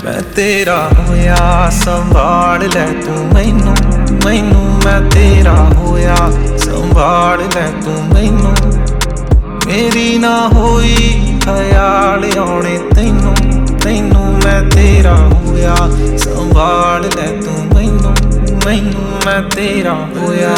मैं तेरा होया संभाल लै तू मैनू मैनू मैं तेरा होया संभाल लै तू मैनू मेरी ना होई ख्याल आने तैनू तैनू मैं तेरा होया संभाल लै तू मैनू मैनू मैं तेरा होया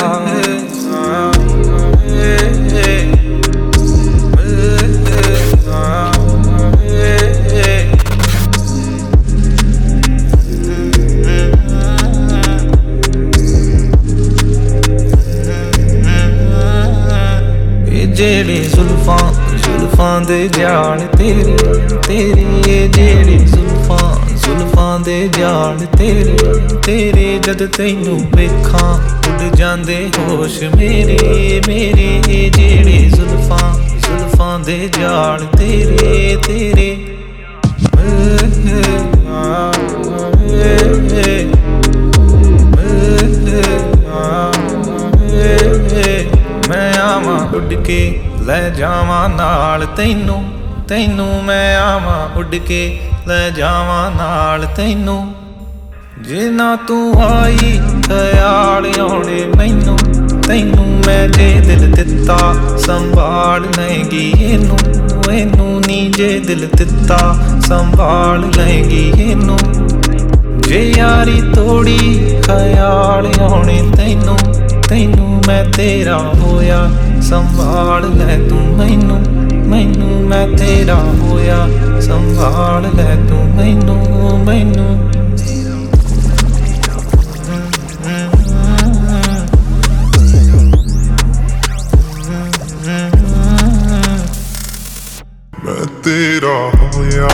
जेड़े जुल्फां दे जाल तेरे तेरे जेड़े जुल्फां दे जाल तेरे तेरे जद तैनू वेखां उड़ जांदे होश मेरे मेरे जेड़े जुल्फां दे जाल तेरे तेरे मैं आवां उड़ के लै जावां नाल तैनू तैनू मैं आवां उड़ के लै जावां नाल तैनू जे ना तू आई ख्याल आने मैनू तैनू मैं जे दिल दिता संभाल लैंगी एनू एनू नी जे दिल दिता संभाल लैंगी एनू जे यारी तोड़ी ख्याल आने तैनू तैनू मैं तेरा होया संभाल लै तू मैनू मैनू मैं तेरा होया संभाल लै तू मैनू मैनू मैं तेरा होया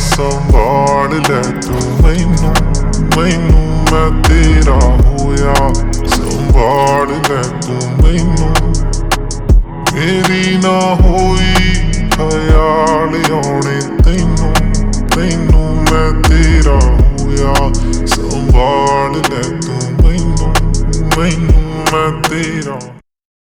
संभाल लै तू मैनू मैनू मैं तेरा होया